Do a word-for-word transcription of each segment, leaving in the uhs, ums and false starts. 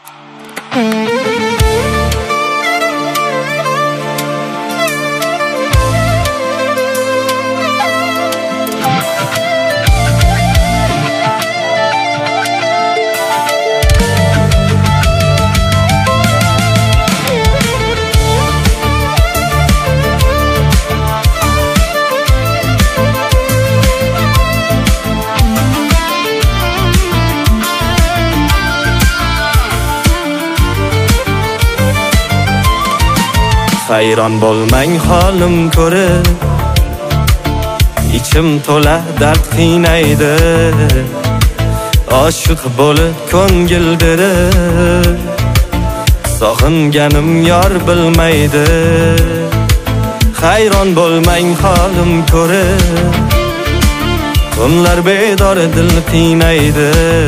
Hayron bo'lmang holim ko'rib, ichim to'la dard qiynaydi. Oshiq bo'lib ko'ngil berib, sog'inganim yor bilmaydi. Hayron bo'lmang holim ko'rib, tunlar bedor dil qiynaydi.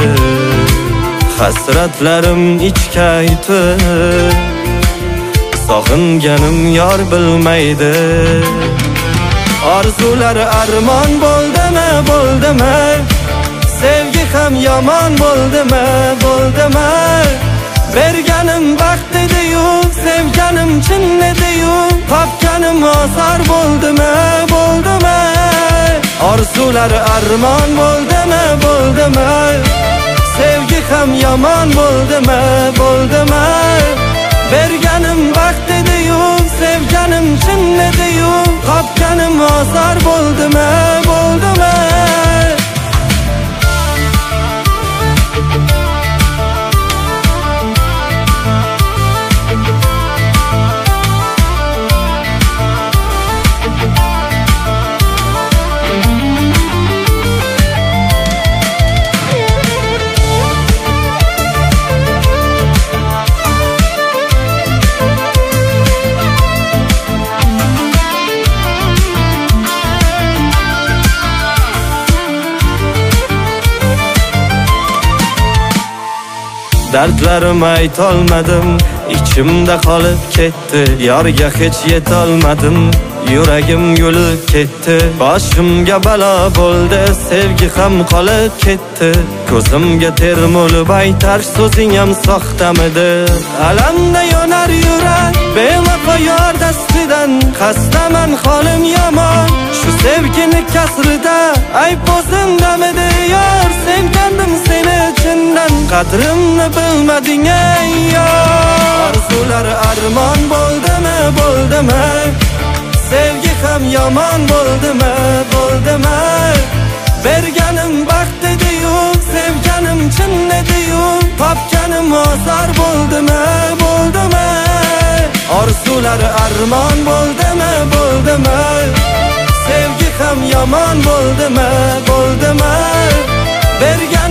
Hasratlarim ichga yutib, sog'inganim yor bilmaydi. Orzular armon bo'ldimi, bo'ldimi? Sevgi ham yomon bo'ldimi, bo'ldimi? Berganim baxt edi-yu, sevganim chin edi-yu, topganim osor bo'ldimi, bo'ldimi? Orzular armon bo'ldimi, bo'ldimi? Sevgi ham yomon bo'ldimi, bo'ldimi? Berganim baxt edi-yu, sevganim chin edi-yu, topganim osor bo'ldimi, bo'ldimi? Dardlarim aytolmadim, ichimda qolib ketdi. Yorga hech yetolmadim, yuragim yulib ketdi. Boshimga balo bo'ldi, sevgi ham qolib ketdi. Ko'zimga termulib aytar so'zing ham soxtamidi. Alamda yonar yurak, bevafo yor dastidan. Xastaman, holim yomon, shu sevgini kasrida. Ayb o'zimdamidi yor, sevgandim seni chindan. Qadrimni bilmading ey yor. Orzular armon bo'ldimi, bo'ldimi? Sevgi ham yomon bo'ldimi, bo'ldimi? Berganim baxt edi-yu, sevganim chin edi-yu, topganim osor bo'ldimi, bo'ldimi? Orzular armon bo'ldimi, bo'ldimi? Sevgi ham yomon bo'ldimi, bo'ldimi? Berganim